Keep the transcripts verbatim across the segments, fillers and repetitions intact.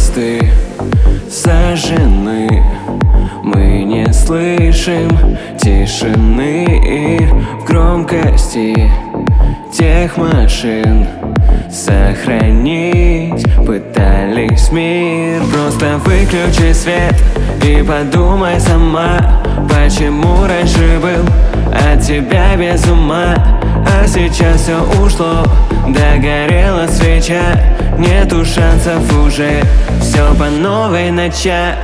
Мосты сожжены, мы не слышим тишины в громкости тех машин. Сохранить пытались мир. Просто выключи свет и подумай сама, почему раньше был от тебя без ума, а сейчас все ушло, догорела свеча. Нету шансов уже все по новой начать.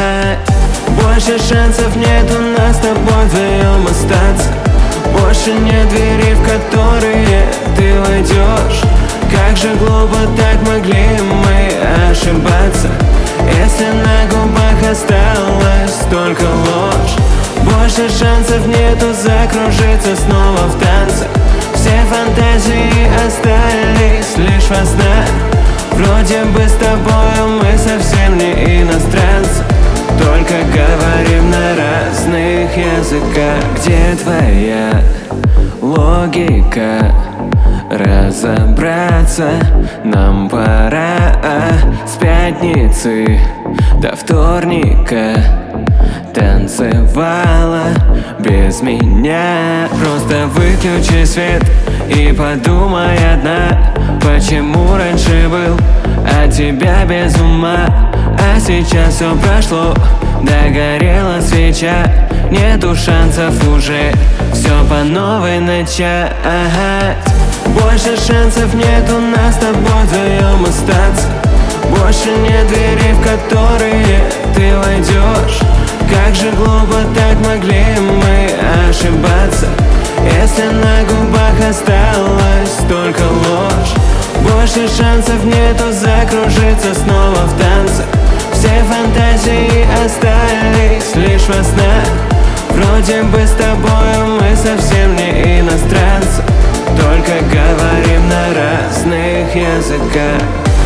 Больше шансов нет у нас с тобой вдвоем остаться. Больше нет дверей, в которые ты войдешь. Как же глупо так могли мы ошибаться, если на губах осталась только ложь. Больше шансов нету закружиться снова в танце. Все фантазии остались лишь во снах. Вроде бы с тобою мы совсем не иностранцы, только говорим на разных языках. Где твоя логика? Разобраться нам пора. С пятницы до вторника танцевала без меня. Просто выключи свет и подумай одна, почему раньше был от тебя без ума, а сейчас все прошло, догорела свеча. Нету шансов уже все по новой начать. Больше шансов нет у нас с тобой вдвоем остаться. Больше нет дверей, в которые ты войдешь. Как же глупо так могли мы ошибаться, если на губах осталась только ложь. Больше шансов нету закружиться снова в танце. Все фантазии остались лишь во снах. Вроде бы с тобою мы совсем не иностранцы, только говорим на разных языках.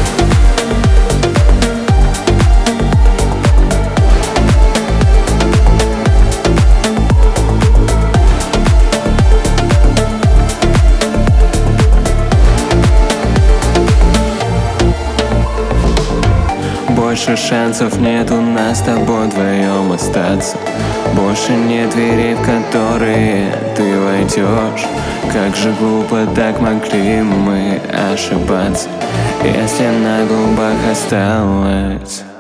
Больше шансов нет у нас с тобой вдвоем остаться. Больше нет дверей, в которые ты войдешь. Как же глупо так могли мы ошибаться, если на губах осталось